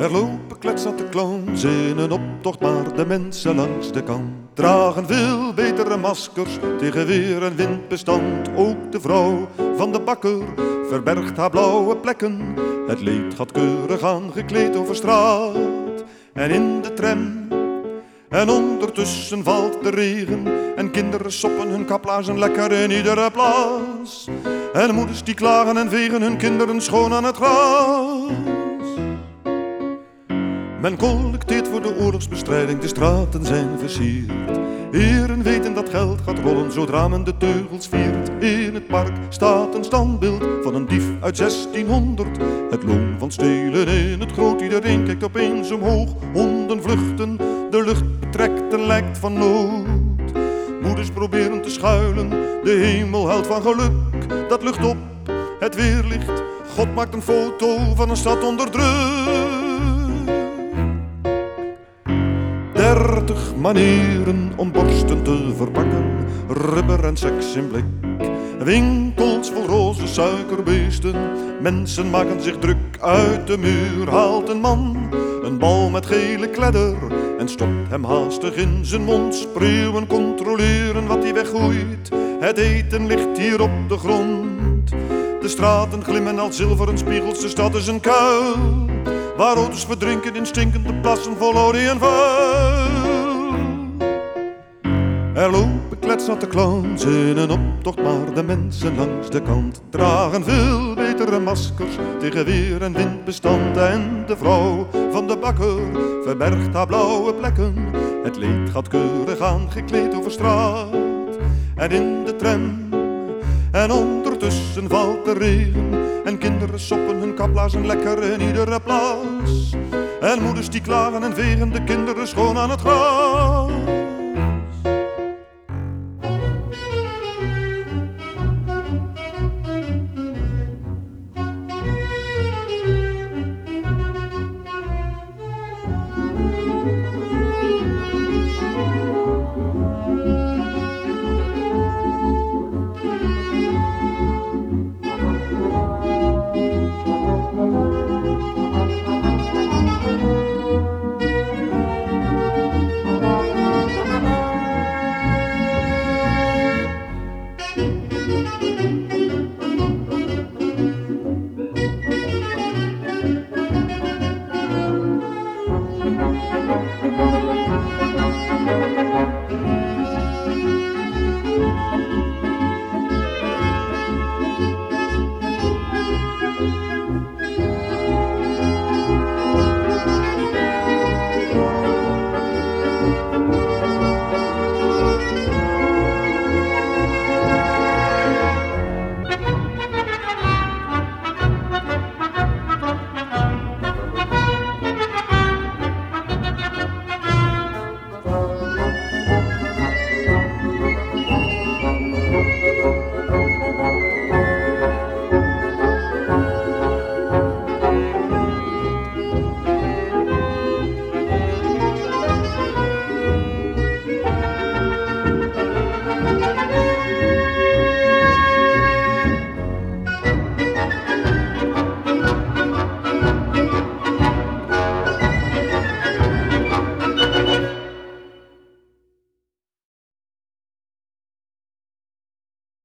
Er lopen kletsnatte clowns in een optocht, maar de mensen langs de kant dragen veel betere maskers tegen weer en windbestand. Ook de vrouw van de bakker verbergt haar blauwe plekken. Het leed gaat keurig aangekleed over straat en in de tram. En ondertussen valt de regen en kinderen soppen hun kaplaarzen lekker in iedere plaats. En moeders die klagen en vegen hun kinderen schoon aan het gras. Men collecteert voor de oorlogsbestrijding, de straten zijn versierd. Heren weten dat geld gaat rollen zodra men de teugels viert. In het park staat een standbeeld van een dief uit 1600. Het loon van stelen in het groot, iedereen kijkt opeens omhoog. Honden vluchten, de lucht betrekt en lijkt van nood. Moeders proberen te schuilen, de hemel huilt van geluk. Dat lucht op, het weerlicht, God maakt een foto van een stad onder druk. 30 manieren om borsten te verpakken, rubber en seks in blik. Winkels vol roze suikerbeesten, mensen maken zich druk. Uit de muur haalt een man een bal met gele kledder en stopt hem haastig in zijn mond. Spreeuwen controleren wat hij weggooit, het eten ligt hier op de grond. De straten glimmen als zilveren spiegels, de stad is een kuil waar auto's verdrinken in stinkende plassen vol olie en vuil. Er lopen kletsnatte clowns in een optocht, maar de mensen langs de kant dragen veel betere maskers tegen weer en windbestand. En de vrouw van de bakker verbergt haar blauwe plekken. Het leed gaat keurig aangekleed over straat en in de tram. En ondertussen valt de regen en kinderen soppen hun kaplaarzen lekker in iedere plaats. En moeders die klagen en vegen de kinderen schoon aan het gras.